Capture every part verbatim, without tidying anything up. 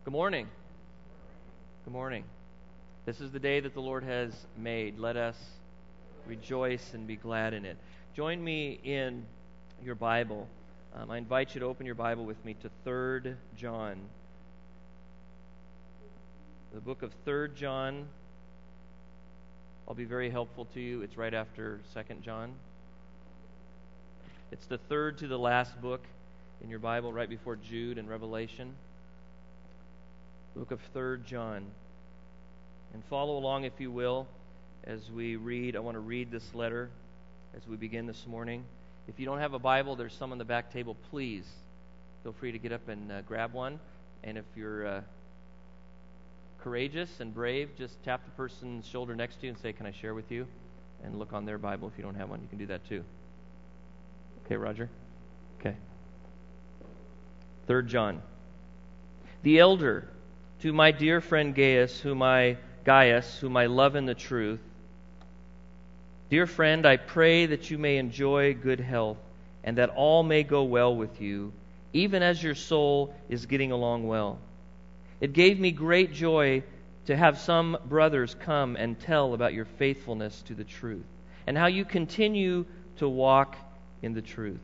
Good morning. Good morning. This is the day that the Lord has made. Let us rejoice and be glad in it. Join me in your Bible. Um, I invite you to open your Bible with me to Third John. The book of Third John. I'll be very helpful to you. It's right after Second John. It's the third to the last book in your Bible, right before Jude and Revelation. The book of Third John. And follow along, if you will, as we read. I want to read this letter as we begin this morning. If you don't have a Bible, there's some on the back table. Please feel free to get up and uh, grab one. And if you're uh, courageous and brave, just tap the person's shoulder next to you and say, "Can I share with you?" And look on their Bible. If you don't have one, you can do that too. Okay, Roger? Okay. Third John. The elder, to my dear friend Gaius, whom I Gaius, whom I love in the truth. Dear friend, I pray that you may enjoy good health, and that all may go well with you, even as your soul is getting along well. It gave me great joy to have some brothers come and tell about your faithfulness to the truth, and how you continue to walk in the truth.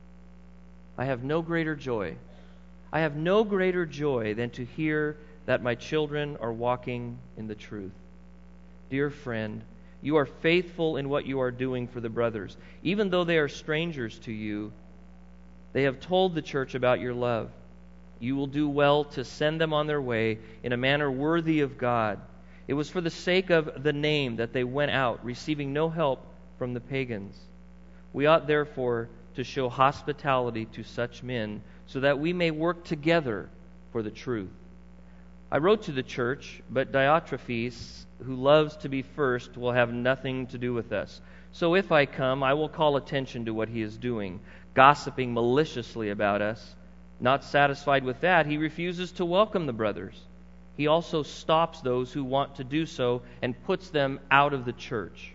I have no greater joy. I have no greater joy than to hear that my children are walking in the truth. Dear friend, you are faithful in what you are doing for the brothers. Even though they are strangers to you, they have told the church about your love. You will do well to send them on their way in a manner worthy of God. It was for the sake of the name that they went out, receiving no help from the pagans. We ought therefore to show hospitality to such men, so that we may work together for the truth. I wrote to the church, but Diotrephes, who loves to be first, will have nothing to do with us. So if I come, I will call attention to what he is doing, gossiping maliciously about us. Not satisfied with that, he refuses to welcome the brothers. He also stops those who want to do so and puts them out of the church.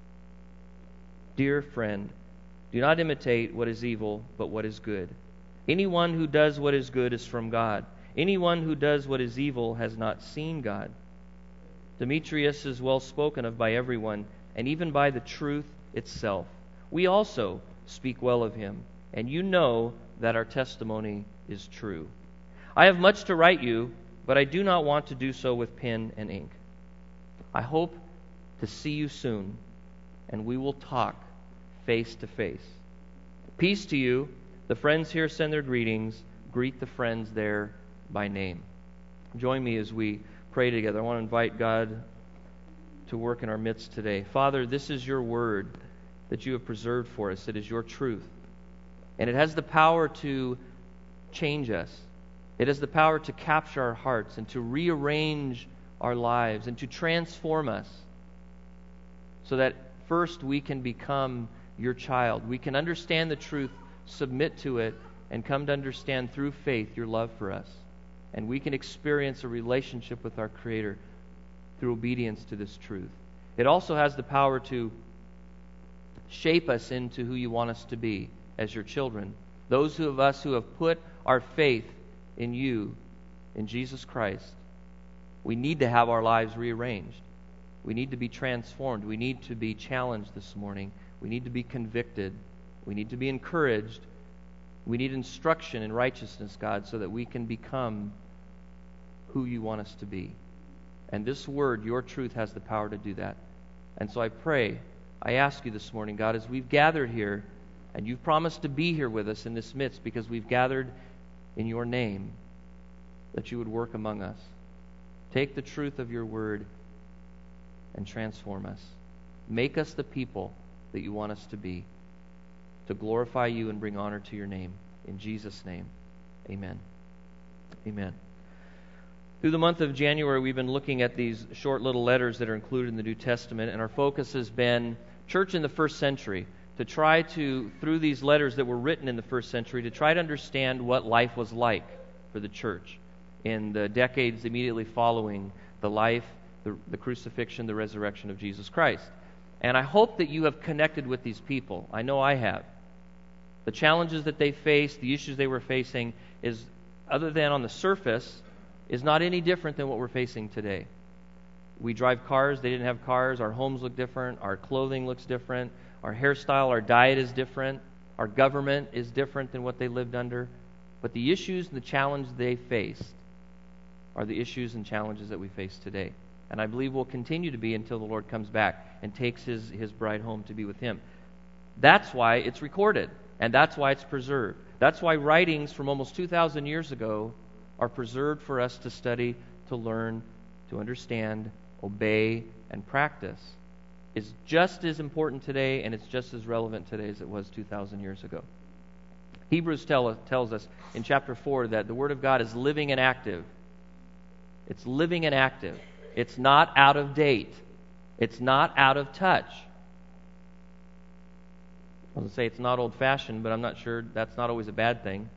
Dear friend, do not imitate what is evil, but what is good. Anyone who does what is good is from God. Anyone who does what is evil has not seen God. Demetrius is well spoken of by everyone, and even by the truth itself. We also speak well of him, and you know that our testimony is true. I have much to write you, but I do not want to do so with pen and ink. I hope to see you soon, and we will talk face to face. Peace to you. The friends here send their greetings. Greet the friends there by name. Join me as we pray together. I want to invite God to work in our midst today. Father, this is your word that you have preserved for us. It is your truth. And it has the power to change us. It has the power to capture our hearts and to rearrange our lives and to transform us so that first we can become your child. We can understand the truth, submit to it, and come to understand through faith your love for us. And we can experience a relationship with our Creator through obedience to this truth. It also has the power to shape us into who you want us to be as your children. Those of us who have put our faith in you, in Jesus Christ, we need to have our lives rearranged. We need to be transformed. We need to be challenged this morning. We need to be convicted. We need to be encouraged. We need instruction in righteousness, God, so that we can become who you want us to be. And this word, your truth, has the power to do that. And so I pray, I ask you this morning, God, as we've gathered here, and you've promised to be here with us in this midst because we've gathered in your name, that you would work among us. Take the truth of your word and transform us. Make us the people that you want us to be, to glorify you and bring honor to your name. In Jesus' name, amen. Amen. Through the month of January, we've been looking at these short little letters that are included in the New Testament, and our focus has been church in the first century, to try to, through these letters that were written in the first century, to try to understand what life was like for the church in the decades immediately following the life, the, the crucifixion, the resurrection of Jesus Christ. And I hope that you have connected with these people. I know I have. The challenges that they faced, the issues they were facing, is, other than on the surface, is not any different than what we're facing today. We drive cars, they didn't have cars. Our homes look different. Our clothing looks different. Our hairstyle, our diet is different. Our government is different than what they lived under. But the issues and the challenges they faced are the issues and challenges that we face today. And I believe will continue to be until the Lord comes back and takes his, his bride home to be with him. That's why it's recorded, and that's why it's preserved. That's why writings from almost two thousand years ago are preserved for us to study, to learn, to understand, obey, and practice. Is just as important today, and it's just as relevant today as it was two thousand years ago. Hebrews tell, tells us in chapter four that the Word of God is living and active. It's living and active. It's not out of date. It's not out of touch. I was going to say it's not old-fashioned, but I'm not sure that's not always a bad thing.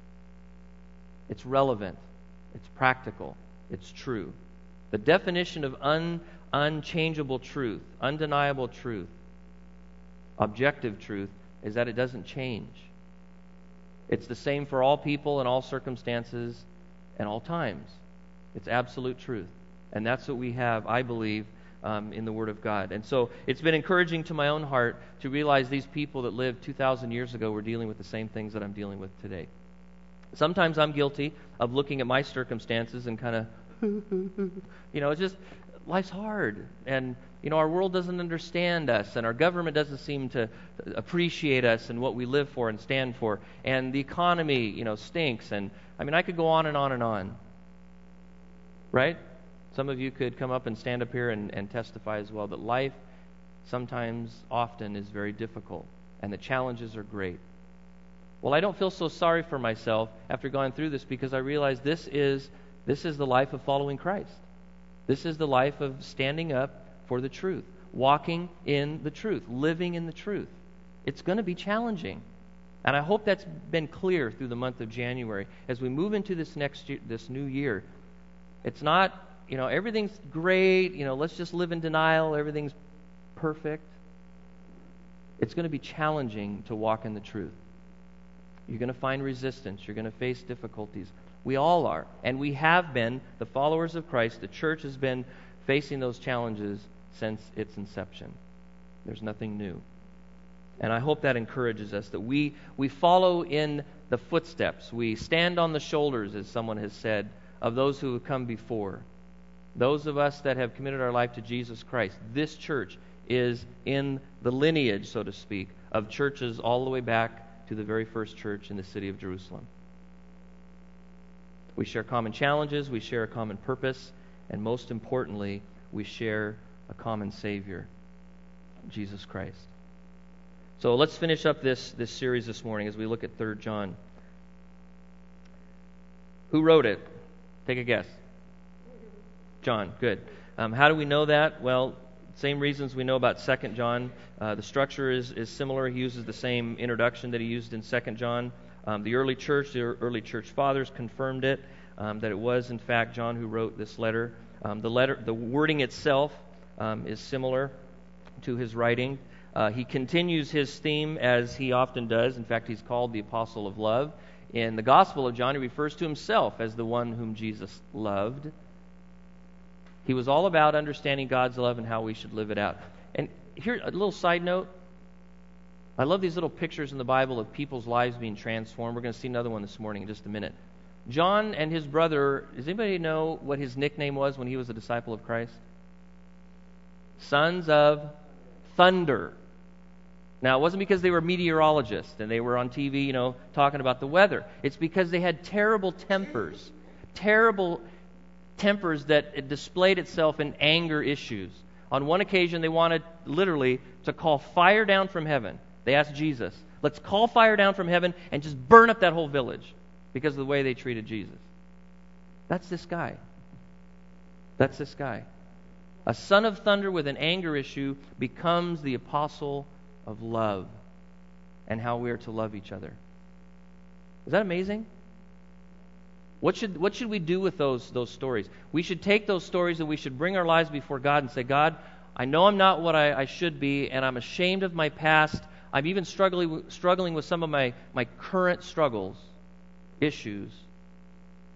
It's relevant. It's practical. It's true. The definition of un, unchangeable truth, undeniable truth, objective truth, is that it doesn't change. It's the same for all people in all circumstances and all times. It's absolute truth. And that's what we have, I believe, um, in the Word of God. And so it's been encouraging to my own heart to realize these people that lived two thousand years ago were dealing with the same things that I'm dealing with today. Sometimes I'm guilty of looking at my circumstances and kind of, you know, it's just, life's hard. And, you know, our world doesn't understand us, and our government doesn't seem to appreciate us and what we live for and stand for. And the economy, you know, stinks. And, I mean, I could go on and on and on. Right? Some of you could come up and stand up here and, and testify as well that life sometimes, often, is very difficult, and the challenges are great. Well, I don't feel so sorry for myself after going through this, because I realize this is this is the life of following Christ. This is the life of standing up for the truth, walking in the truth, living in the truth. It's going to be challenging. And I hope that's been clear through the month of January. As we move into this next year, this new year, it's not, you know, everything's great, you know, let's just live in denial, everything's perfect. It's going to be challenging to walk in the truth. You're going to find resistance. You're going to face difficulties. We all are. And we have been, the followers of Christ, the church has been facing those challenges since its inception. There's nothing new. And I hope that encourages us, that we, we follow in the footsteps. We stand on the shoulders, as someone has said, of those who have come before. Those of us that have committed our life to Jesus Christ. This church is in the lineage, so to speak, of churches all the way back to the very first church in the city of Jerusalem. We share common challenges, we share a common purpose, and most importantly, we share a common Savior, Jesus Christ. So let's finish up this, this series this morning as we look at Third John. Who wrote it? Take a guess. John, good. Um, how do we know that? Well, same reasons we know about Second John. Uh, the structure is, is similar. He uses the same introduction that he used in Second John. Um, the early church, the early church fathers confirmed it, um, that it was, in fact, John who wrote this letter. Um, the letter, the wording itself um, is similar to his writing. Uh, he continues his theme as he often does. In fact, he's called the Apostle of Love. In the Gospel of John, he refers to himself as the one whom Jesus loved. He was all about understanding God's love and how we should live it out. And here, a little side note. I love these little pictures in the Bible of people's lives being transformed. We're going to see another one this morning in just a minute. John and his brother, does anybody know what his nickname was when he was a disciple of Christ? Sons of Thunder. Now, it wasn't because they were meteorologists and they were on T V, you know, talking about the weather. It's because they had terrible tempers. Terrible tempers that it displayed itself in anger issues. On one occasion, they wanted literally to call fire down from heaven. They asked Jesus, let's call fire down from heaven and just burn up that whole village because of the way they treated Jesus. That's this guy. That's this guy. A son of thunder with an anger issue becomes the apostle of love and how we are to love each other. Is that amazing? What should what should we do with those those stories? We should take those stories and we should bring our lives before God and say, God, I know I'm not what I, I should be, and I'm ashamed of my past. I'm even struggling struggling with some of my, my current struggles, issues.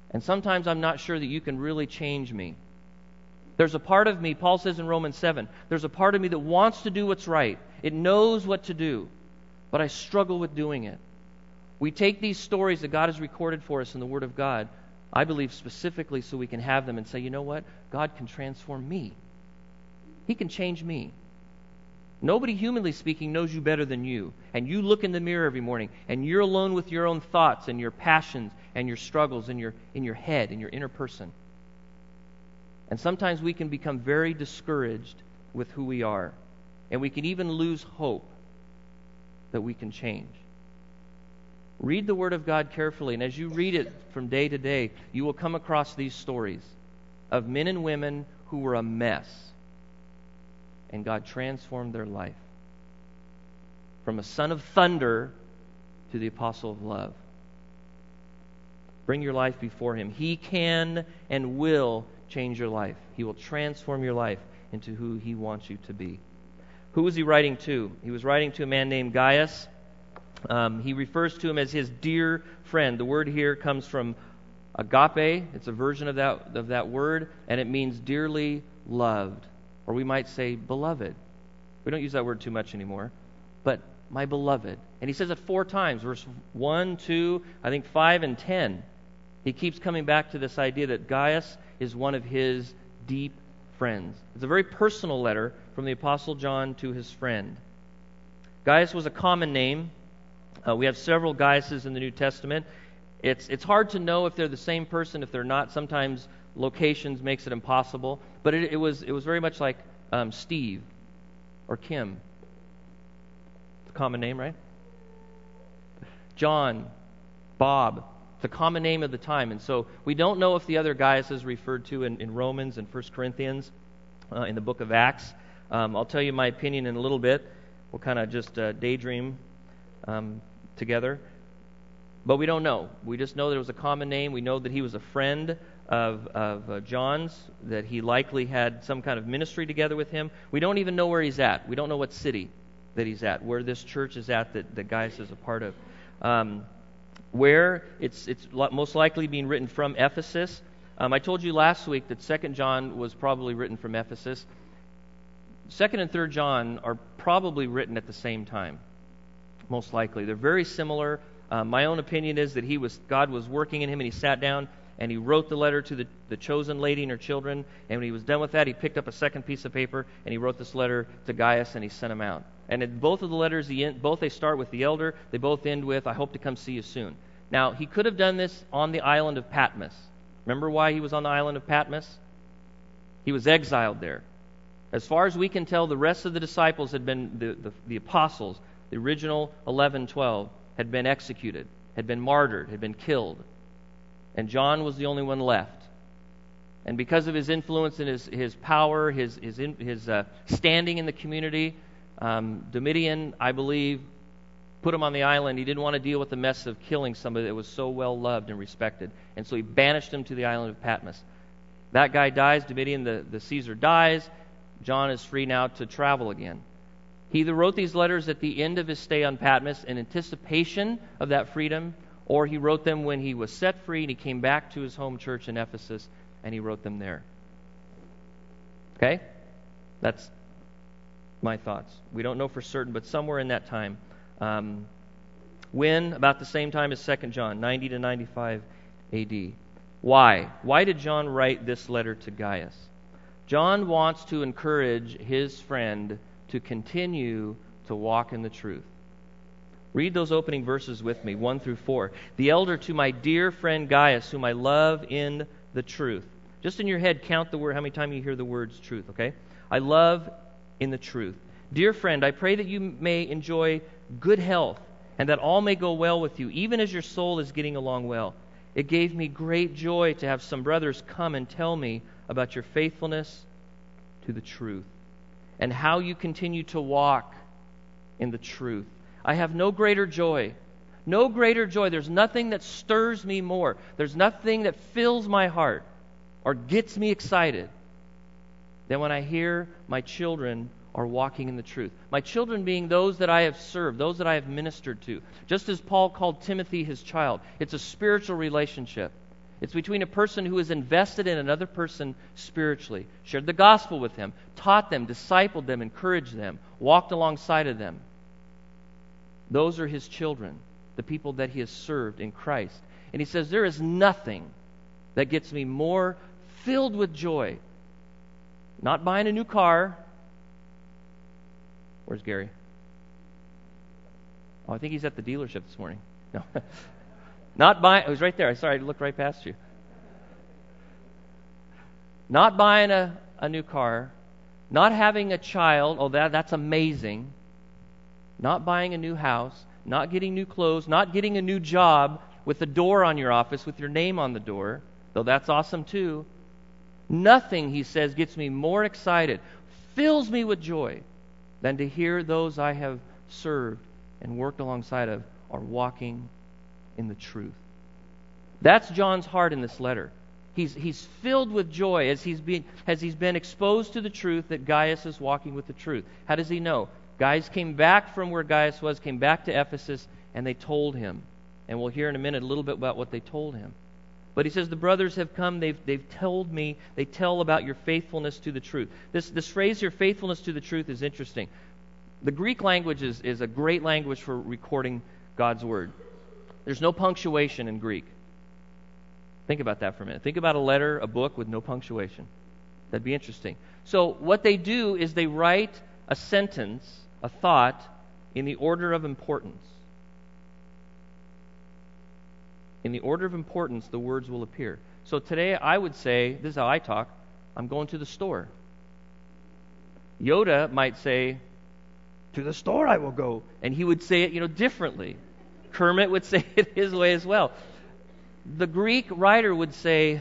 And sometimes I'm not sure that you can really change me. There's a part of me, Paul says in Romans seven, there's a part of me that wants to do what's right. It knows what to do, but I struggle with doing it. We take these stories that God has recorded for us in the Word of God, I believe specifically so we can have them and say, you know what? God can transform me. He can change me. Nobody, humanly speaking, knows you better than you. And you look in the mirror every morning, and you're alone with your own thoughts and your passions and your struggles in your, in your head, in your inner person. And sometimes we can become very discouraged with who we are. And we can even lose hope that we can change. Read the Word of God carefully, and as you read it from day to day, you will come across these stories of men and women who were a mess, and God transformed their life. From a son of thunder to the apostle of love. Bring your life before Him. He can and will change your life. He will transform your life into who He wants you to be. Who was he writing to? He was writing to a man named Gaius. Um, he refers to him as his dear friend. The word here comes from agape. It's a version of that, of that word, and it means dearly loved. Or we might say beloved. We don't use that word too much anymore. But my beloved. And he says it four times. Verse one, two, I think five, and ten. He keeps coming back to this idea that Gaius is one of his deep friends. It's a very personal letter from the Apostle John to his friend. Gaius was a common name. Uh, we have several Gaiuses in the New Testament. It's it's hard to know if they're the same person, if they're not. Sometimes locations makes it impossible. But it, it was it was very much like um, Steve or Kim. It's a common name, right? John, Bob. It's a common name of the time. And so we don't know if the other Gaius is referred to in, in Romans and First Corinthians, uh, in the book of Acts. Um, I'll tell you my opinion in a little bit. We'll kind of just uh, daydream um, together. But we don't know. We just know that it was a common name. We know that he was a friend of, of uh, John's, that he likely had some kind of ministry together with him. We don't even know where he's at. We don't know what city that he's at, where this church is at that, that Gaius is a part of. Um, where it's it's most likely being written from Ephesus. Um, I told you last week that Second John was probably written from Ephesus. Second and Third John are probably written at the same time, most likely. They're very similar. Uh, my own opinion is that he was God was working in him, and he sat down and he wrote the letter to the, the chosen lady and her children. And when he was done with that, he picked up a second piece of paper and he wrote this letter to Gaius, and he sent him out. And in both of the letters, the end, both they start with the elder. They both end with, I hope to come see you soon. Now, he could have done this on the island of Patmos. Remember why he was on the island of Patmos? He was exiled there. As far as we can tell, the rest of the disciples had been, the, the, the apostles, the original eleven, twelve, had been executed, had been martyred, had been killed. And John was the only one left. And because of his influence and his, his power, his, his, his uh, standing in the community, um, Domitian, I believe, put him on the island. He didn't want to deal with the mess of killing somebody that was so well loved and respected. And so he banished him to the island of Patmos. That guy dies. Domitian, the, the Caesar, dies. John is free now to travel again. He either wrote these letters at the end of his stay on Patmos in anticipation of that freedom, or he wrote them when he was set free and he came back to his home church in Ephesus, and he wrote them there. Okay? That's my thoughts. We don't know for certain, but somewhere in that time. Um, when? About the same time as Second John, ninety to ninety-five A D. Why? Why did John write this letter to Gaius? John wants to encourage his friend to continue to walk in the truth. Read those opening verses with me, one through four. The elder to my dear friend Gaius, whom I love in the truth. Just in your head, count the word, how many times you hear the words truth, okay? I love in the truth. Dear friend, I pray that you may enjoy good health, and that all may go well with you, even as your soul is getting along well. It gave me great joy to have some brothers come and tell me about your faithfulness to the truth, and how you continue to walk in the truth. I have no greater joy. No greater joy. There's nothing that stirs me more. There's nothing that fills my heart or gets me excited than when I hear my children are walking in the truth. My children being those that I have served, those that I have ministered to. Just as Paul called Timothy his child. It's a spiritual relationship. It's between a person who is invested in another person spiritually, shared the gospel with them, taught them, discipled them, encouraged them, walked alongside of them. Those are his children, the people that he has served in Christ. And he says, there is nothing that gets me more filled with joy. Not buying a new car. Where's Gary? Oh, I think he's at the dealership this morning. No. Not buying, it was right there. Sorry, I looked right past you. Not buying a, a new car. Not having a child. Oh, that that's amazing. Not buying a new house. Not getting new clothes. Not getting a new job with a door on your office with your name on the door. Though that's awesome too. Nothing, he says, gets me more excited, fills me with joy, than to hear those I have served and worked alongside of are walking in the truth. That's John's heart in this letter. He's, he's filled with joy as he's, been, as he's been exposed to the truth that Gaius is walking with the truth. How does he know? Guys came back from where Gaius was, came back to Ephesus, and they told him. And we'll hear in a minute a little bit about what they told him. But he says, the brothers have come, they've, they've told me, they tell about your faithfulness to the truth. This, this phrase, your faithfulness to the truth, is interesting. The Greek language is, is a great language for recording God's Word. There's no punctuation in Greek. Think about that for a minute. Think about a letter, a book with no punctuation. That'd be interesting. So what they do is they write a sentence, a thought, in the order of importance. In the order of importance, the words will appear. So today I would say, this is how I talk, I'm going to the store. Yoda might say, to the store I will go. And he would say it, you know, differently. Kermit would say it his way as well. The Greek writer would say,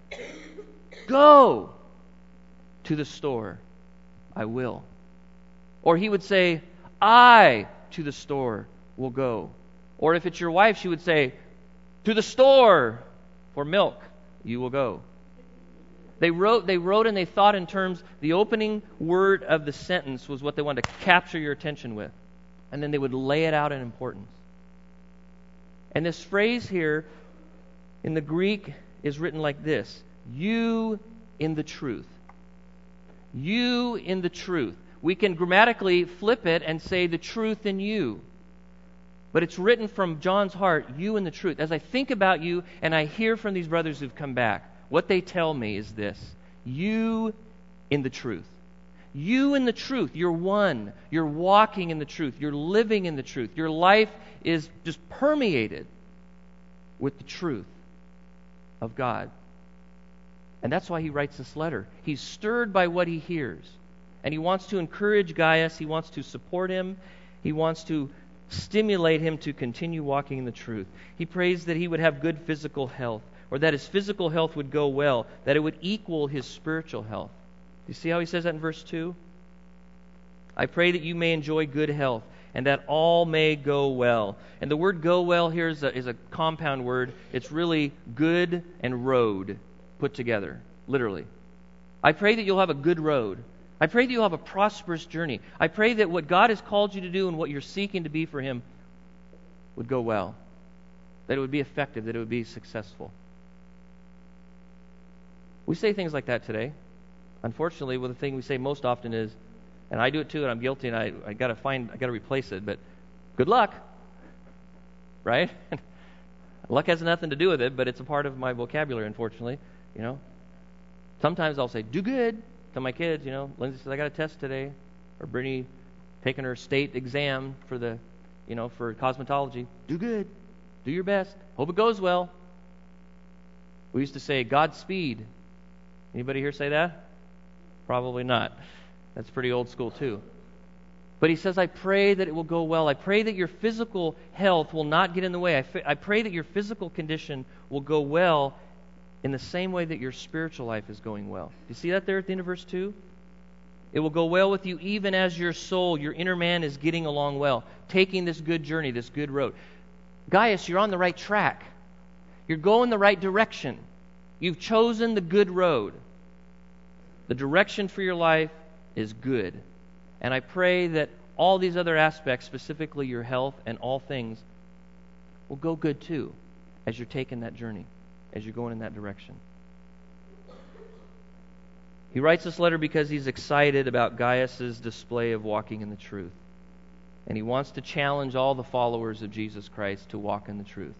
go to the store, I will. Or he would say, I to the store will go. Or if it's your wife, she would say, to the store for milk, you will go. They wrote, they wrote and they thought in terms, the opening word of the sentence was what they wanted to capture your attention with. And then they would lay it out in importance. And this phrase here in the Greek is written like this: you in the truth. You in the truth. We can grammatically flip it and say the truth in you. But it's written from John's heart, you in the truth. As I think about you and I hear from these brothers who've come back, what they tell me is this: you in the truth. You in the truth. You're one. You're walking in the truth. You're living in the truth. Your life is just permeated with the truth of God. And that's why he writes this letter. He's stirred by what he hears. And he wants to encourage Gaius. He wants to support him. He wants to stimulate him to continue walking in the truth. He prays that he would have good physical health, or that his physical health would go well, that it would equal his spiritual health. Do you see how he says that in verse two? I pray that you may enjoy good health, and that all may go well. And the word go well here is a, is a compound word. It's really good and road put together, literally. I pray that you'll have a good road. I pray that you'll have a prosperous journey. I pray that what God has called you to do and what you're seeking to be for Him would go well. That it would be effective, that it would be successful. We say things like that today. Unfortunately, well, the thing we say most often is, and I do it too, and I'm guilty, and I, I gotta find, I gotta replace it, but good luck. Right? Luck has nothing to do with it, but it's a part of my vocabulary, unfortunately. You know? Sometimes I'll say, do good. To my kids, you know, Lindsay says, I got a test today. Or Brittany taking her state exam for the, you know, for cosmetology. Do good. Do your best. Hope it goes well. We used to say, Godspeed. Anybody here say that? Probably not. That's pretty old school too. But he says, I pray that it will go well. I pray that your physical health will not get in the way. I, f- I pray that your physical condition will go well in the same way that your spiritual life is going well. Do you see that there at the end of verse two? It will go well with you even as your soul, your inner man, is getting along well, taking this good journey, this good road. Gaius, you're on the right track. You're going the right direction. You've chosen the good road. The direction for your life is good. And I pray that all these other aspects, specifically your health and all things, will go good too as you're taking that journey. as you're going in that direction. He writes this letter because he's excited about Gaius' display of walking in the truth. And he wants to challenge all the followers of Jesus Christ to walk in the truth.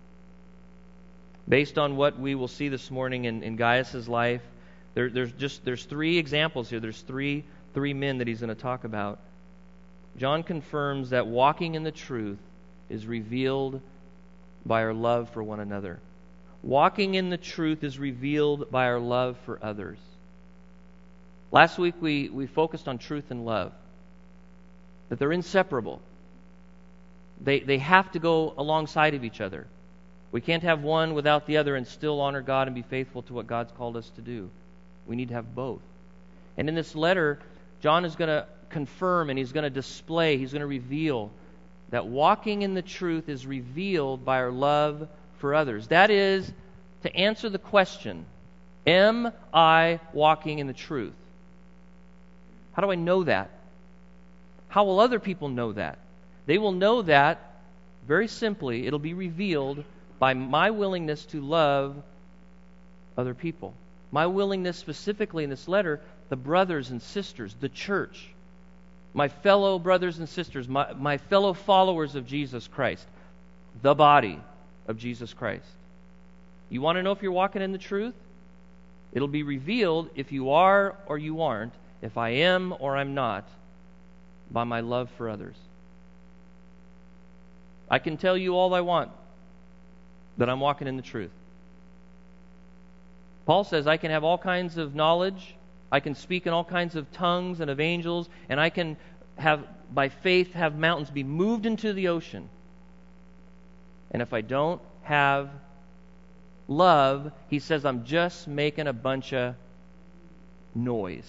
Based on what we will see this morning in, in Gaius' life, there, there's just there's three examples here. There's three three men that he's going to talk about. John confirms that walking in the truth is revealed by our love for one another. Walking in the truth is revealed by our love for others. Last week we, we focused on truth and love, that they're inseparable. They, they have to go alongside of each other. We can't have one without the other and still honor God and be faithful to what God's called us to do. We need to have both. And in this letter, John is going to confirm and he's going to display, he's going to reveal that walking in the truth is revealed by our love for others. That is, to answer the question, am I walking in the truth? How do I know that? How will other people know that? They will know that, very simply, it'll be revealed by my willingness to love other people. My willingness specifically in this letter, the brothers and sisters, the church, my fellow brothers and sisters, my, my fellow followers of Jesus Christ, the body of Jesus Christ. You want to know if you're walking in the truth? It'll be revealed if you are or you aren't, if I am or I'm not, by my love for others. I can tell you all I want that I'm walking in the truth. Paul says I can have all kinds of knowledge, I can speak in all kinds of tongues and of angels, and I can have, by faith, have mountains be moved into the ocean. And if I don't have love, he says I'm just making a bunch of noise.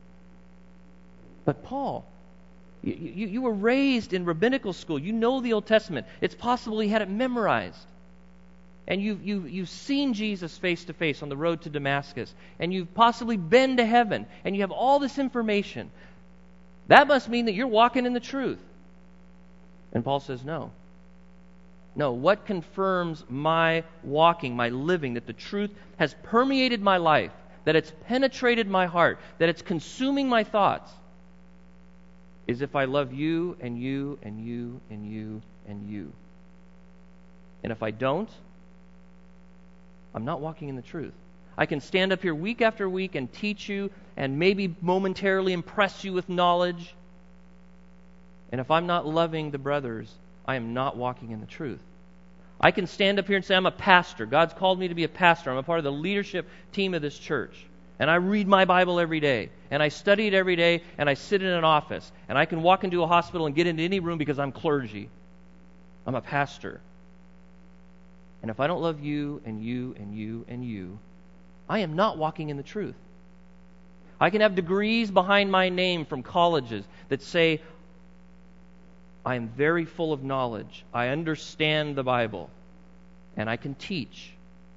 But Paul, you, you, you were raised in rabbinical school. You know the Old Testament. It's possible he had it memorized. And you've, you've, you've seen Jesus face to face on the road to Damascus. And you've possibly been to heaven. And you have all this information. That must mean that you're walking in the truth. And Paul says, no. No, what confirms my walking, my living, that the truth has permeated my life, that it's penetrated my heart, that it's consuming my thoughts, is if I love you and you and you and you and you. And if I don't, I'm not walking in the truth. I can stand up here week after week and teach you and maybe momentarily impress you with knowledge. And if I'm not loving the brothers, I am not walking in the truth. I can stand up here and say, I'm a pastor. God's called me to be a pastor. I'm a part of the leadership team of this church. And I read my Bible every day. And I study it every day. And I sit in an office. And I can walk into a hospital and get into any room because I'm clergy. I'm a pastor. And if I don't love you and you and you and you, I am not walking in the truth. I can have degrees behind my name from colleges that say, I am very full of knowledge. I understand the Bible. And I can teach.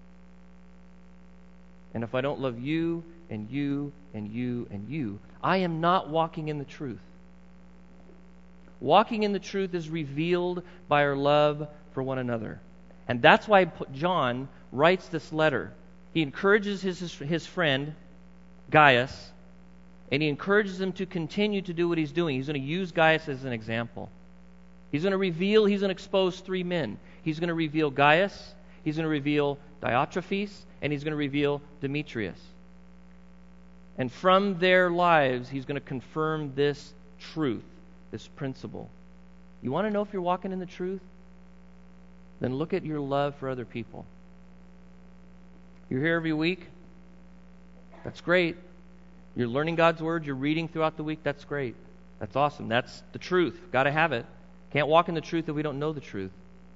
And if I don't love you and you and you and you, I am not walking in the truth. Walking in the truth is revealed by our love for one another. And that's why John writes this letter. He encourages his, his, his friend, Gaius, and he encourages him to continue to do what he's doing. He's going to use Gaius as an example. He's going to reveal, he's going to expose three men. He's going to reveal Gaius, he's going to reveal Diotrephes, and he's going to reveal Demetrius. And from their lives, he's going to confirm this truth, this principle. You want to know if you're walking in the truth? Then look at your love for other people. You're here every week. That's great. You're learning God's Word. You're reading throughout the week. That's great. That's awesome. That's the truth. Got to have it. Can't walk in the truth if we don't know the truth.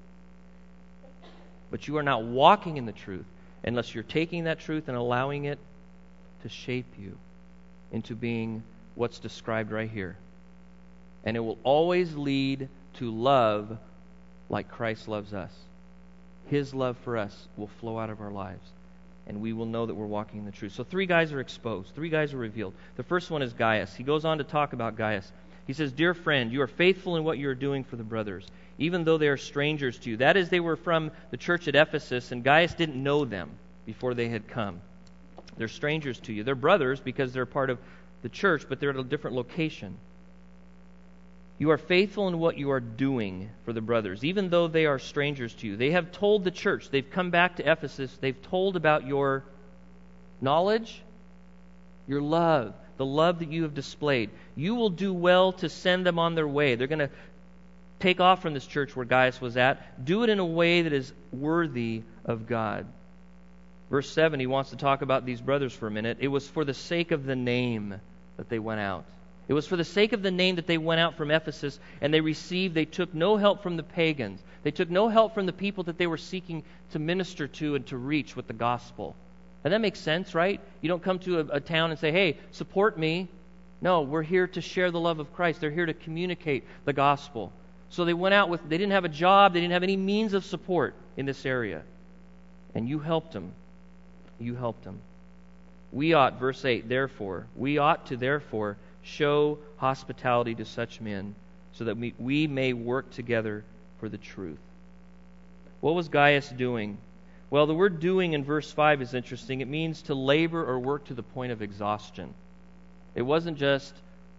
But you are not walking in the truth unless you're taking that truth and allowing it to shape you into being what's described right here. And it will always lead to love like Christ loves us. His love for us will flow out of our lives, and we will know that we're walking in the truth. So three guys are exposed. Three guys are revealed. The first one is Gaius. He goes on to talk about Gaius. He says, "Dear friend, you are faithful in what you are doing for the brothers, even though they are strangers to you." That is, they were from the church at Ephesus, and Gaius didn't know them before they had come. They're strangers to you. They're brothers because they're part of the church, but they're at a different location. You are faithful in what you are doing for the brothers, even though they are strangers to you. They have told the church. They've come back to Ephesus. They've told about your knowledge, your love, the love that you have displayed. You will do well to send them on their way. They're going to take off from this church where Gaius was at. Do it in a way that is worthy of God. Verse seven, he wants to talk about these brothers for a minute. It was for the sake of the name that they went out. It was for the sake of the name that they went out from Ephesus, and they received, they took no help from the pagans. They took no help from the people that they were seeking to minister to and to reach with the gospel. And that makes sense, right? You don't come to a, a town and say, "Hey, support me." No, we're here to share the love of Christ. They're here to communicate the gospel. So they went out with, they didn't have a job, they didn't have any means of support in this area. And you helped them. You helped them. We ought, verse eight, therefore, we ought to therefore show hospitality to such men, so that we, we may work together for the truth. What was Gaius doing? Well, the word doing in verse five is interesting. It means to labor or work to the point of exhaustion. It wasn't just,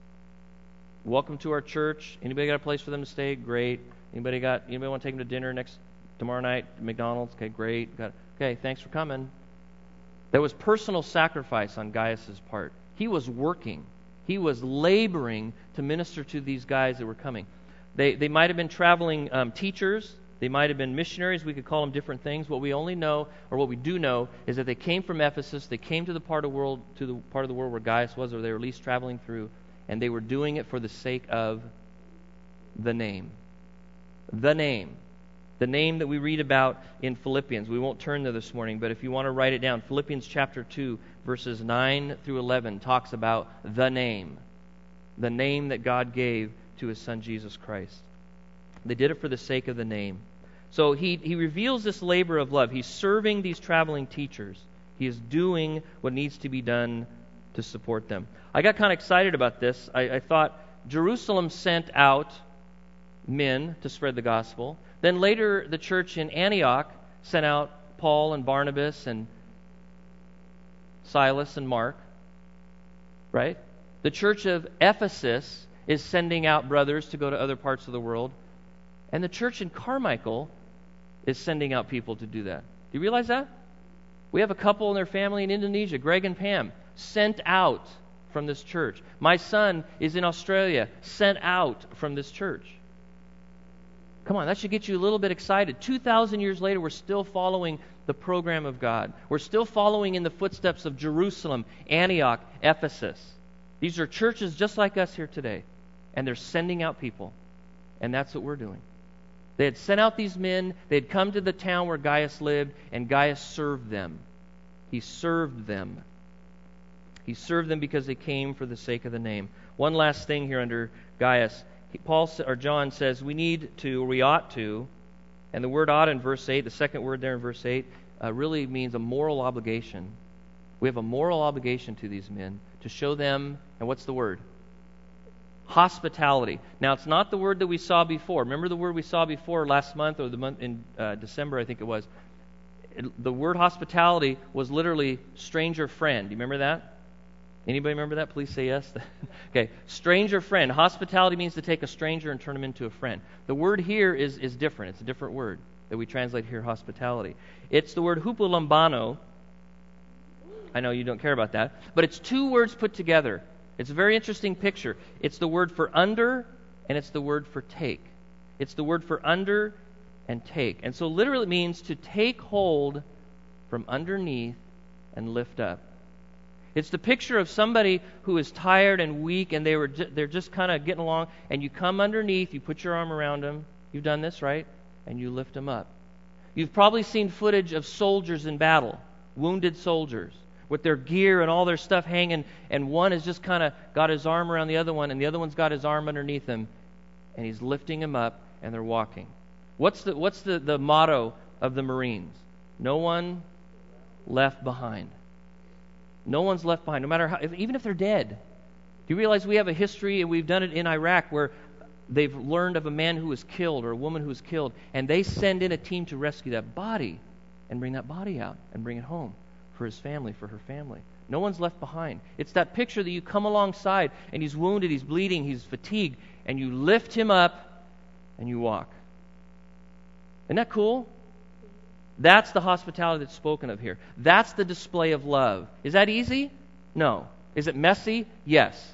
"Welcome to our church. Anybody got a place for them to stay? Great. Anybody got? Anybody want to take them to dinner next tomorrow night at McDonald's? Okay, great. Got, okay, thanks for coming." There was personal sacrifice on Gaius' part. He was working. He was laboring to minister to these guys that were coming. They they might have been traveling um, teachers. They might have been missionaries. We could call them different things. What we only know, or what we do know, is that they came from Ephesus. They came to the part of world to the part of the world where Gaius was, or they were at least traveling through, and they were doing it for the sake of the name. The name. The name that we read about in Philippians. We won't turn there this morning, but if you want to write it down, Philippians chapter two, verses nine through eleven talks about the name. The name that God gave to His Son Jesus Christ. They did it for the sake of the name. So he, he reveals this labor of love. He's serving these traveling teachers. He is doing what needs to be done to support them. I got kind of excited about this. I, I thought Jerusalem sent out men to spread the gospel. Then later the church in Antioch sent out Paul and Barnabas and Silas and Mark. Right? The church of Ephesus is sending out brothers to go to other parts of the world. And the church in Carmichael is sending out people to do that. Do you realize that? We have a couple and their family in Indonesia, Greg and Pam, sent out from this church. My son is in Australia, sent out from this church. Come on, that should get you a little bit excited. two thousand years later, we're still following the program of God. We're still following in the footsteps of Jerusalem, Antioch, Ephesus. These are churches just like us here today. And they're sending out people. And that's what we're doing. They had sent out these men. They had come to the town where Gaius lived, and Gaius served them. He served them. He served them because they came for the sake of the name. One last thing here under Gaius. Paul or John says we need to, or we ought to, and the word ought in verse eight, the second word there in verse eight, uh, really means a moral obligation. We have a moral obligation to these men to show them, and what's the word? Hospitality. Now, it's not the word that we saw before. Remember the word we saw before last month, or the month in uh, December, I think it was. It, the word hospitality was literally stranger friend. Do you remember that? Anybody remember that? Please say yes. Okay, stranger friend. Hospitality means to take a stranger and turn him into a friend. The word here is, is different. It's a different word that we translate here, hospitality. It's the word hupulambano. I know you don't care about that, but it's two words put together. It's a very interesting picture. It's the word for under, and it's the word for take. It's the word for under and take. And so literally it means to take hold from underneath and lift up. It's the picture of somebody who is tired and weak, and they were ju- they're just kind of getting along, and you come underneath, you put your arm around them. You've done this, right? And you lift them up. You've probably seen footage of soldiers in battle, wounded soldiers, with their gear and all their stuff hanging, and one has just kind of got his arm around the other one, and the other one's got his arm underneath him, and he's lifting him up, and they're walking. What's the what's the, the motto of the Marines? No one left behind. No one's left behind, no matter how, if, even if they're dead. Do you realize we have a history, and we've done it in Iraq, where they've learned of a man who was killed or a woman who was killed, and they send in a team to rescue that body and bring that body out and bring it home for his family, for her family. No one's left behind. It's that picture that you come alongside, and he's wounded, he's bleeding, he's fatigued, and you lift him up and you walk. Isn't that cool? That's the hospitality that's spoken of here. That's the display of love. Is that easy? No. Is it messy? Yes.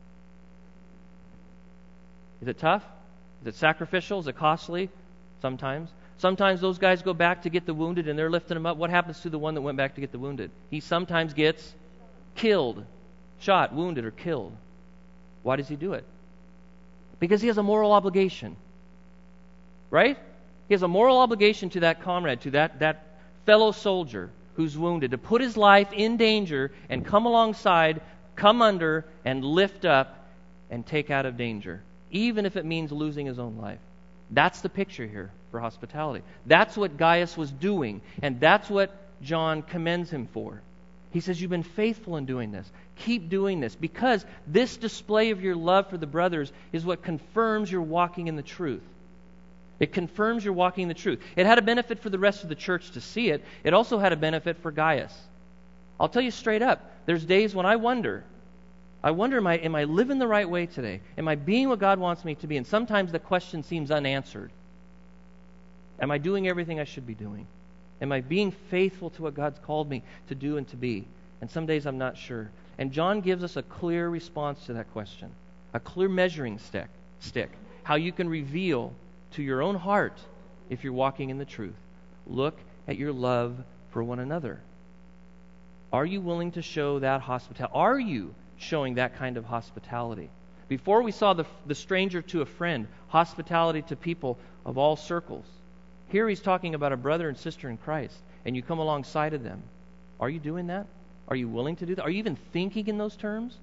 Is it tough? Is it sacrificial? Is it costly? Sometimes. Sometimes those guys go back to get the wounded and they're lifting them up. What happens to the one that went back to get the wounded? He sometimes gets killed, shot, wounded, or killed. Why does he do it? Because he has a moral obligation. Right? He has a moral obligation to that comrade, to that, that fellow soldier who's wounded, to put his life in danger and come alongside, come under, and lift up and take out of danger, even if it means losing his own life. That's the picture here for hospitality. That's what Gaius was doing, and that's what John commends him for. He says, you've been faithful in doing this. Keep doing this, because this display of your love for the brothers is what confirms you're walking in the truth. It confirms you're walking in the truth. It had a benefit for the rest of the church to see it. It also had a benefit for Gaius. I'll tell you straight up, there's days when I wonder, I wonder, am I, am I living the right way today? Am I being what God wants me to be? And sometimes the question seems unanswered. Am I doing everything I should be doing? Am I being faithful to what God's called me to do and to be? And some days I'm not sure. And John gives us a clear response to that question, a clear measuring stick, stick, how you can reveal to your own heart if you're walking in the truth. Look at your love for one another. Are you willing to show that hospitality? Are you showing that kind of hospitality? Before we saw the, the stranger to a friend, hospitality to people of all circles. Here he's talking about a brother and sister in Christ, and you come alongside of them. Are you doing that? Are you willing to do that? Are you even thinking in those terms?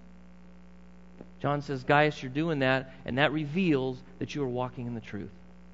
John says, Gaius, you're doing that, and that reveals that you are walking in the truth.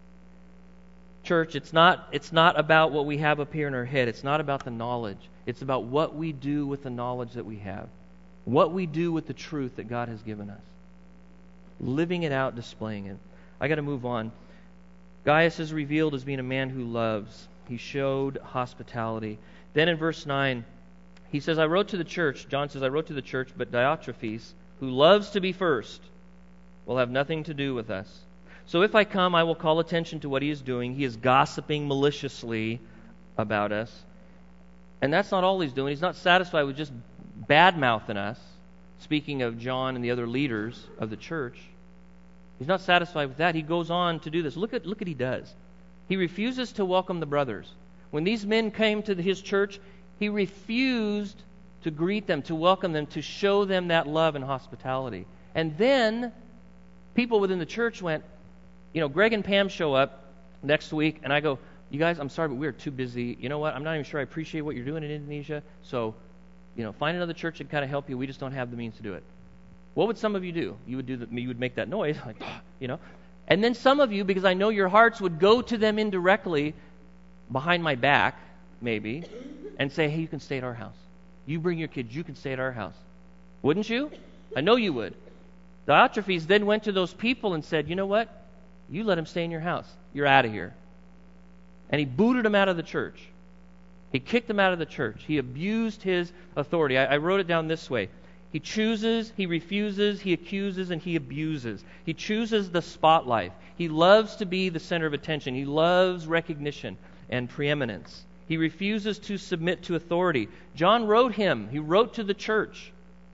Church, it's not, it's not about what we have up here in our head. It's not about the knowledge. It's about what we do with the knowledge that we have. What we do with the truth that God has given us. Living it out, displaying it. I got to move on. Gaius is revealed as being a man who loves. He showed hospitality. Then in verse nine, he says, I wrote to the church, John says, I wrote to the church, but Diotrephes, who loves to be first, will have nothing to do with us. So if I come, I will call attention to what he is doing. He is gossiping maliciously about us. And that's not all he's doing. He's not satisfied with just bad-mouthing us, speaking of John and the other leaders of the church. He's not satisfied with that. He goes on to do this. Look at look what he does. He refuses to welcome the brothers. When these men came to his church, he refused to greet them, to welcome them, to show them that love and hospitality. And then people within the church went, you know, Greg and Pam show up next week, and I go, you guys, I'm sorry, but we are too busy. You know what? I'm not even sure I appreciate what you're doing in Indonesia, so, you know, find another church that can kind of help you. We just don't have the means to do it. What would some of you do? You would do the, you would make that noise, like, you know. And then some of you, because I know your hearts, would go to them indirectly, behind my back, maybe, and say, hey, you can stay at our house. You bring your kids, you can stay at our house. Wouldn't you? I know you would. Diotrephes then went to those people and said, you know what? You let him stay in your house. You're out of here. And he booted him out of the church. He kicked him out of the church. He abused his authority. I, I wrote it down this way. He chooses, he refuses, he accuses, and he abuses. He chooses the spotlight. He loves to be the center of attention. He loves recognition and preeminence. He refuses to submit to authority. John wrote him. He wrote to the church.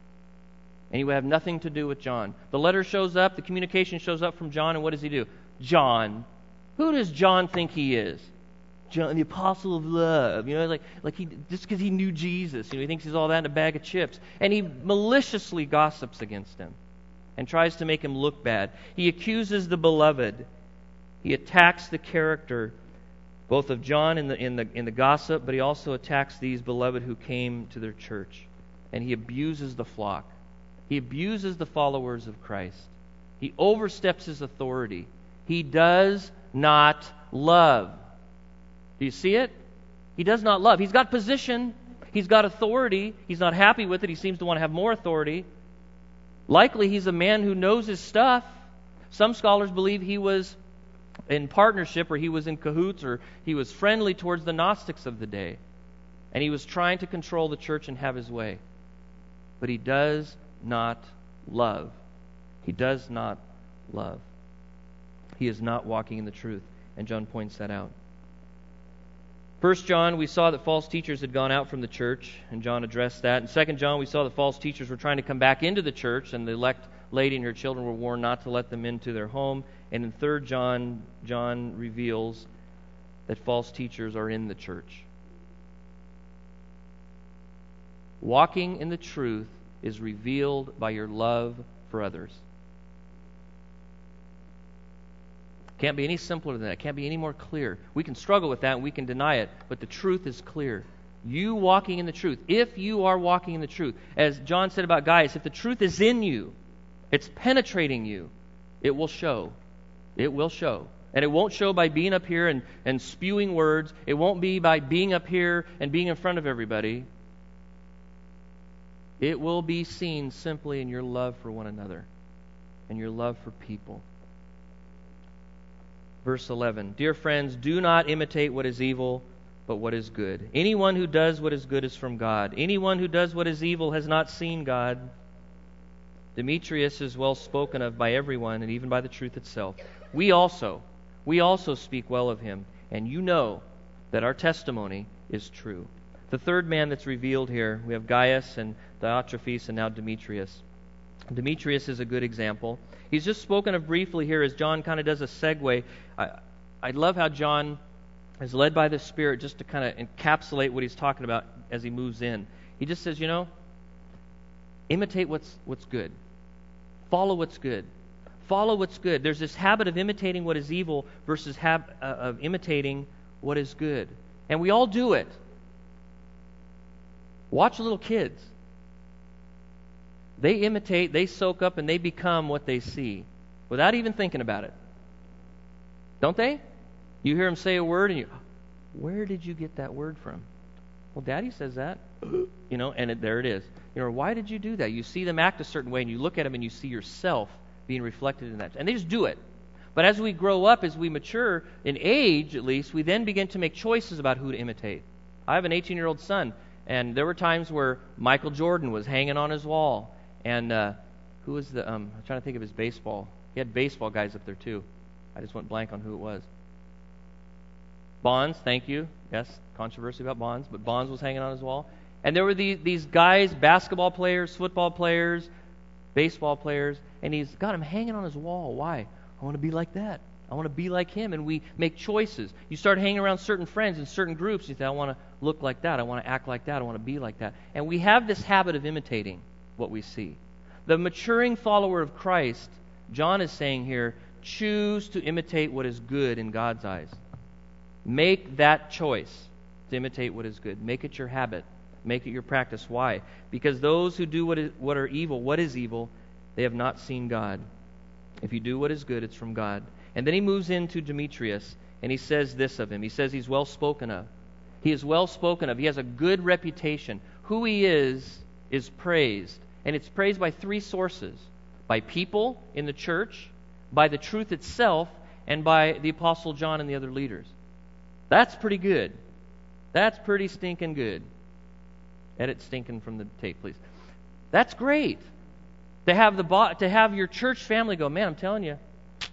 And he would have nothing to do with John. The letter shows up, the communication shows up from John, and what does he do? John. Who does John think he is? John, the apostle of love. You know, like like he just because he knew Jesus, you know, he thinks he's all that in a bag of chips. And he maliciously gossips against him and tries to make him look bad. He accuses the beloved. He attacks the character both of John in the in the in the gossip, but he also attacks these beloved who came to their church. And he abuses the flock. He abuses the followers of Christ. He oversteps his authority. He does not love. Do you see it? He does not love. He's got position. He's got authority. He's not happy with it. He seems to want to have more authority. Likely he's a man who knows his stuff. Some scholars believe he was in partnership, or he was in cahoots, or he was friendly towards the Gnostics of the day. And he was trying to control the church and have his way. But he does not love. He does not love. He is not walking in the truth. And John points that out. First John, we saw that false teachers had gone out from the church, and John addressed that. In Second John, we saw that false teachers were trying to come back into the church, and the elect lady and her children were warned not to let them into their home. And in Third John, John reveals that false teachers are in the church. Walking in the truth is revealed by your love for others. Can't be any simpler than that. Can't be any more clear. We can struggle with that and we can deny it, but the truth is clear. You walking in the truth, if you are walking in the truth, as John said about Gaius, if the truth is in you, it's penetrating you, it will show. It will show. And it won't show by being up here and, and spewing words. It won't be by being up here and being in front of everybody. It will be seen simply in your love for one another and your love for people. Verse eleven, dear friends, do not imitate what is evil, but what is good. Anyone who does what is good is from God. Anyone who does what is evil has not seen God. Demetrius is well spoken of by everyone, and even by the truth itself. We also, we also speak well of him, and you know that our testimony is true. The third man that's revealed here, we have Gaius and Diotrephes and now Demetrius. Demetrius is a good example. He's just spoken of briefly here as John kind of does a segue. I, I love how John is led by the Spirit just to kind of encapsulate what he's talking about as he moves in. He just says, you know, imitate what's what's good. Follow what's good. Follow what's good. There's this habit of imitating what is evil versus hab- uh, of imitating what is good. And we all do it. Watch little kids. They imitate, they soak up, and they become what they see without even thinking about it. Don't they? You hear them say a word and you, where did you get that word from? Well, Daddy says that. You know, and it, there it is. You know, why did you do that? You see them act a certain way and you look at them and you see yourself being reflected in that. And they just do it. But as we grow up, as we mature, in age at least, we then begin to make choices about who to imitate. I have an eighteen-year-old son, and there were times where Michael Jordan was hanging on his wall. And uh, who was the, um, I'm trying to think of his baseball. He had baseball guys up there too. I just went blank on who it was. Bonds, thank you. Yes, controversy about Bonds, but Bonds was hanging on his wall. And there were these, these guys, basketball players, football players, baseball players, and he's got him hanging on his wall. Why? I want to be like that. I want to be like him. And we make choices. You start hanging around certain friends in certain groups. You say, I want to look like that. I want to act like that. I want to be like that. And we have this habit of imitating what we see. The maturing follower of Christ, John is saying here, choose to imitate what is good in God's eyes. Make that choice to imitate what is good. Make it your habit. Make it your practice. Why? Because those who do what is, what are evil, what is evil, they have not seen God. If you do what is good, it's from God. And then he moves into Demetrius, and he says this of him. He says he's well spoken of. He is well spoken of. He has a good reputation. Who he is, is praised. And it's praised by three sources. By people in the church, by the truth itself, and by the Apostle John and the other leaders. That's pretty good. That's pretty stinking good. Edit stinking from the tape, please. That's great. To have the bo- to have your church family go, man, I'm telling you,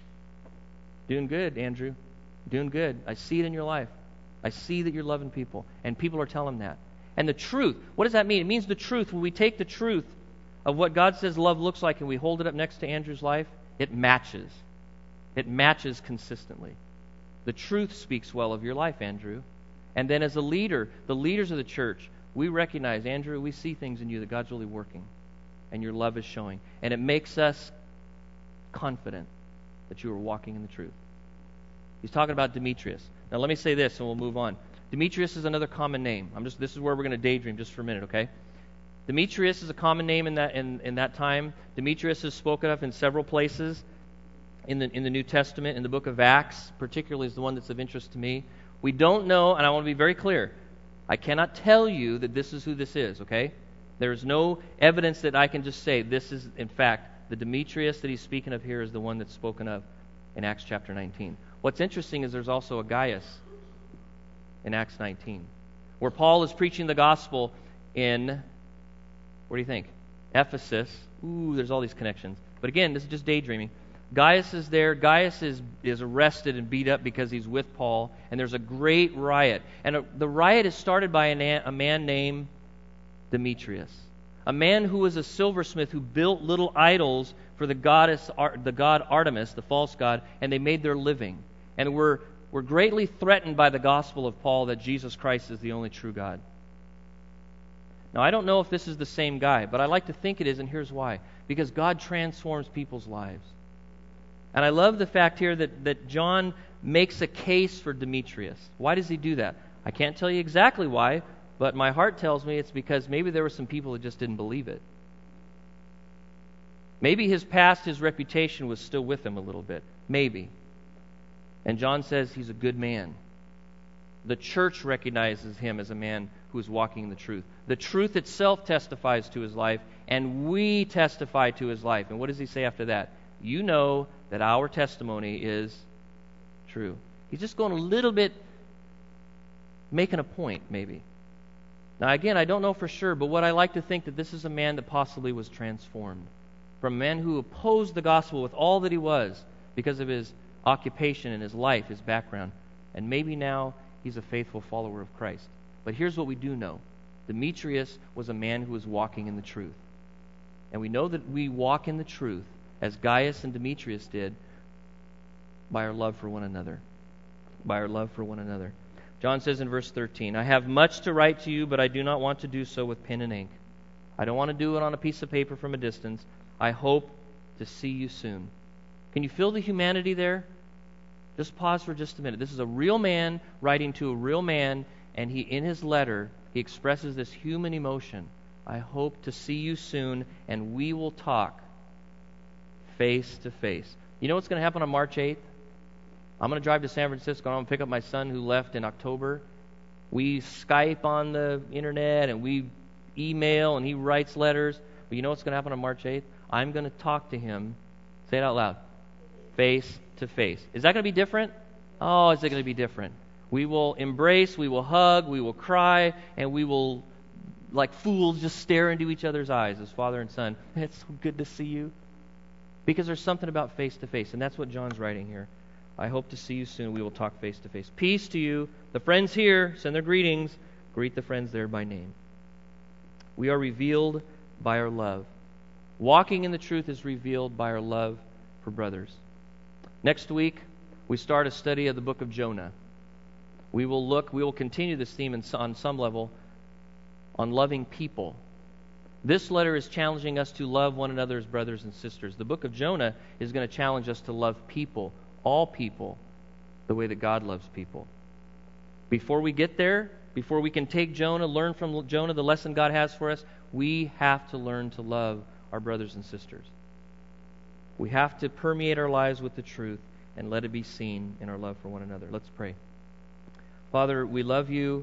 doing good, Andrew. Doing good. I see it in your life. I see that you're loving people. And people are telling that. And the truth, what does that mean? It means the truth. When we take the truth of what God says love looks like and we hold it up next to Andrew's life, it matches. It matches consistently. The truth speaks well of your life, Andrew. And then as a leader, the leaders of the church, we recognize, Andrew, we see things in you that God's really working. And your love is showing. And it makes us confident that you are walking in the truth. He's talking about Demetrius. Now let me say this and we'll move on. Demetrius is another common name. I'm just this is where we're going to daydream just for a minute, okay? Demetrius is a common name in that in, in that time. Demetrius is spoken of in several places in the in the New Testament, in the book of Acts, particularly is the one that's of interest to me. We don't know, and I want to be very clear, I cannot tell you that this is who this is, okay? There is no evidence that I can just say this is, in fact, the Demetrius that he's speaking of here is the one that's spoken of in Acts chapter nineteen. What's interesting is there's also a Gaius in Acts nineteen, where Paul is preaching the gospel in, what do you think? Ephesus. Ooh, there's all these connections. But again, this is just daydreaming. Gaius is there. Gaius is, is arrested and beat up because he's with Paul, and there's a great riot. And a, the riot is started by a, a man named Demetrius, a man who was a silversmith who built little idols for the goddess, the god Artemis, the false god, and they made their living. And were, were greatly threatened by the gospel of Paul that Jesus Christ is the only true God. Now, I don't know if this is the same guy, but I like to think it is, and here's why. Because God transforms people's lives. And I love the fact here that, that John makes a case for Demetrius. Why does he do that? I can't tell you exactly why, but my heart tells me it's because maybe there were some people that just didn't believe it. Maybe his past, his reputation was still with him a little bit. Maybe. And John says he's a good man. The church recognizes him as a man who is walking in the truth. The truth itself testifies to his life, and we testify to his life. And what does he say after that? You know that our testimony is true. He's just going a little bit, making a point, maybe. Now, again, I don't know for sure, but what I like to think that this is a man that possibly was transformed. From a man who opposed the gospel with all that he was because of his occupation and his life, his background. And maybe now he's a faithful follower of Christ. But here's what we do know. Demetrius was a man who was walking in the truth. And we know that we walk in the truth, as Gaius and Demetrius did, by our love for one another. By our love for one another. John says in verse thirteen, I have much to write to you, but I do not want to do so with pen and ink. I don't want to do it on a piece of paper from a distance. I hope to see you soon. Can you feel the humanity there? Just pause for just a minute. This is a real man writing to a real man, and he, in his letter, he expresses this human emotion. I hope to see you soon, and we will talk face to face. You know what's going to happen on March eighth? I'm going to drive to San Francisco, and I'm going to pick up my son who left in October. We Skype on the internet, and we email, and he writes letters. But you know what's going to happen on March eighth? I'm going to talk to him, say it out loud, face to face. Is that going to be different? Oh, is it going to be different? We will embrace, we will hug, we will cry, and we will, like fools, just stare into each other's eyes as father and son. It's so good to see you. Because there's something about face to face, and that's what John's writing here. I hope to see you soon. We will talk face to face. Peace to you. The friends here, send their greetings. Greet the friends there by name. We are revealed by our love. Walking in the truth is revealed by our love for brothers. Next week, we start a study of the book of Jonah. We will look, we will continue this theme in, on some level on loving people. This letter is challenging us to love one another as brothers and sisters. The book of Jonah is going to challenge us to love people, all people, the way that God loves people. Before we get there, before we can take Jonah, learn from Jonah the lesson God has for us, we have to learn to love our brothers and sisters. We have to permeate our lives with the truth and let it be seen in our love for one another. Let's pray. Father, we love you.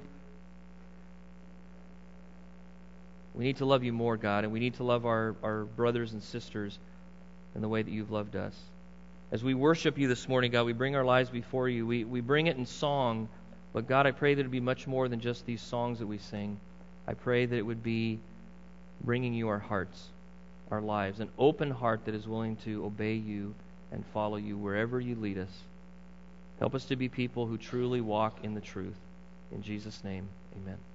We need to love you more, God, and we need to love our, our brothers and sisters in the way that you've loved us. As we worship you this morning, God, we bring our lives before you. We, we bring it in song, but God, I pray that it would be much more than just these songs that we sing. I pray that it would be bringing you our hearts, our lives, an open heart that is willing to obey you and follow you wherever you lead us. Help us to be people who truly walk in the truth. In Jesus' name, amen.